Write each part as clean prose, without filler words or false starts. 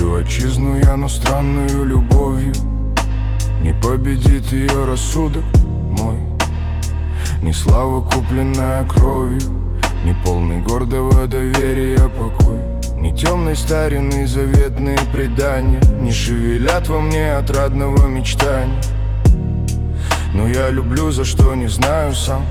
Люблю отчизну я, но странную любовью. Не победит ее рассудок мой, ни слава, купленная кровью, ни полный гордого доверия покой, ни темной старины заветные предания не шевелят во мне отрадного мечтания. Но я люблю, за что не знаю сам,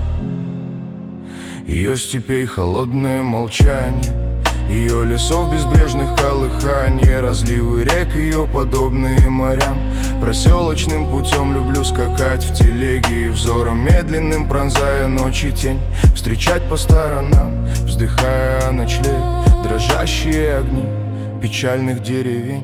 ее степей холодное молчание, ее лесов безбрежных колыханий, разливы рек ее подобные морям. Проселочным путем люблю скакать в телеге и взором медленным пронзая ночи тень, встречать по сторонам, вздыхая о ночлег, дрожащие огни печальных деревень.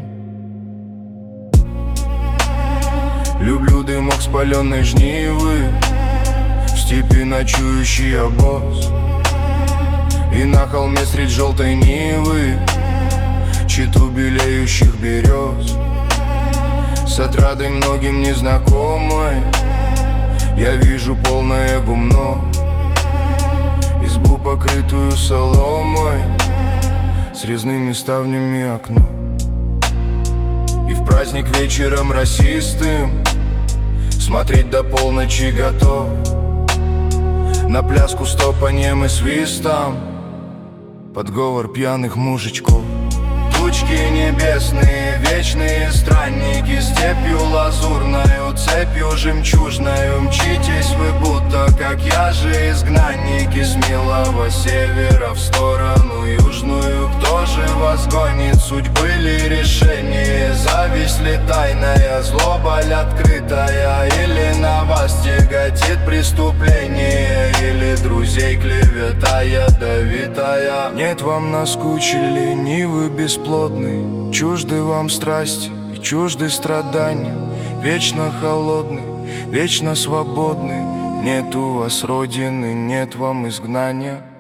Люблю дымок спаленной жнивы, в степи ночующий обоз, и на холме средь желтой нивы читу белеющих берез. С отрадой многим незнакомой я вижу полное гумно, избу, покрытую соломой, с резными ставнями окно. И в праздник вечером расистым смотреть до полночи готов, на пляску с топаньем и свистом, подговор пьяных мужичков. Тучки небесные, вечные странники, степью лазурною, цепью жемчужною мчитесь вы, будто как я же изгнанники, с милого севера в сторону южную. Кто же вас гонит, судьбы ли решение, зависть ли тайная, злоба ли открытая, или на вас тяготит преступление, или друзей клевета ядовитая? Нет, вам наскучили нивы бесплодные, чужды вам страсти и чужды страдания, вечно холодны, вечно свободны. Нет у вас родины, нет вам изгнания.